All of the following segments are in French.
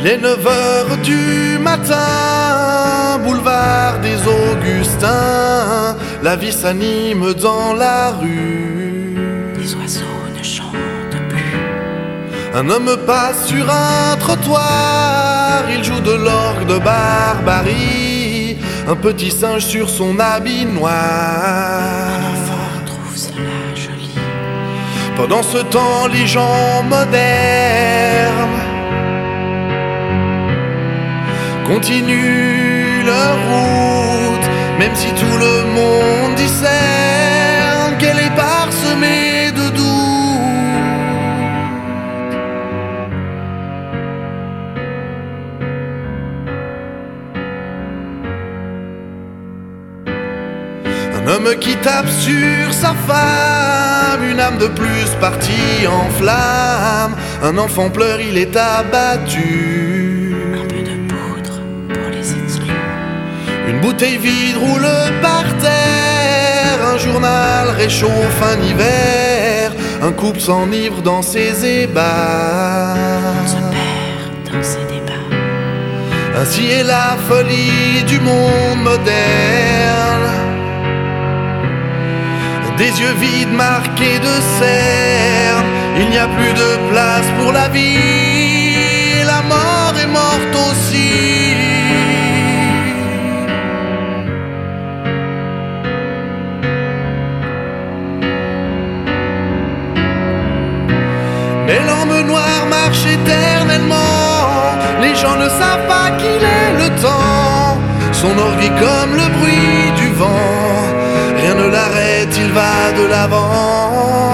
Il est 9h du matin, boulevard des Augustins, la vie s'anime dans la rue. Les oiseaux ne chantent plus. Un homme passe sur un trottoir, il joue de l'orgue de Barbarie, un petit singe sur son habit noir. Un enfant trouve cela joli. Pendant ce temps, les gens modernes continuent leur route, même si tout le monde discerne qu'elle est parsemée de doutes. Un homme qui tape sur sa femme, une âme de plus partie en flammes. Un enfant pleure, il est abattu. Un peu de poudre pour les exclus. Une bouteille vide roule par terre, un journal réchauffe un hiver, un couple s'enivre dans ses ébats. On se perd dans ces débats. Ainsi est la folie du monde moderne. Des yeux vides marqués de cernes, il n'y a plus de place pour la vie, la mort est morte aussi. Mais l'homme noir marche éternellement, les gens ne savent pas qu'il est le temps. Son orgue est comme le bruit du vent, rien ne l'arrête, il va de l'avant.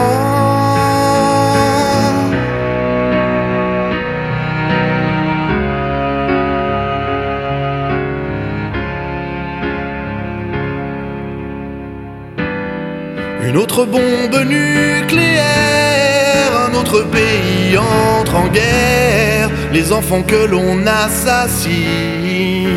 Une autre bombe nucléaire, un autre pays entre en guerre, les enfants que l'on assassine.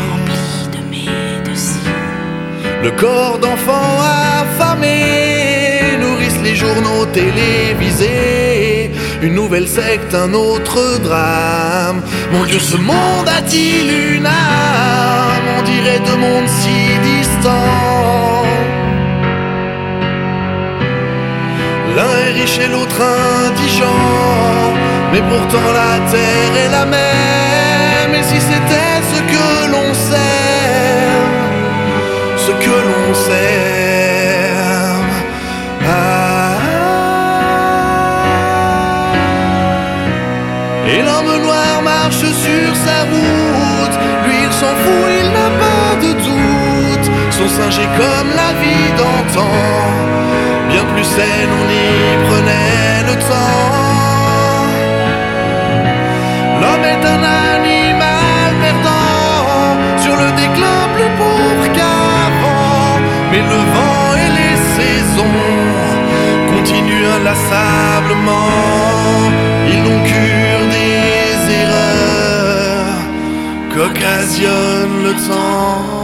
Le corps d'enfants affamés nourrissent les journaux télévisés. Une nouvelle secte, un autre drame. Mon Dieu, ce monde a-t-il une âme? On dirait deux mondes si distants. L'un est riche et l'autre indigent, mais pourtant la terre est la même. Et si c'était ce que l'on sait, ce que l'on sert. Et l'homme noir marche sur sa route, lui il s'en fout, il n'a pas de doute. Son singe est comme la vie d'antan, bien plus saine, on y prenait le temps. L'homme est un animal perdant, sur le déclin plus pauvre qu'avant. Mais le vent et les saisons continuent inlassablement. Ils n'ont cure des erreurs qu'occasionne le temps.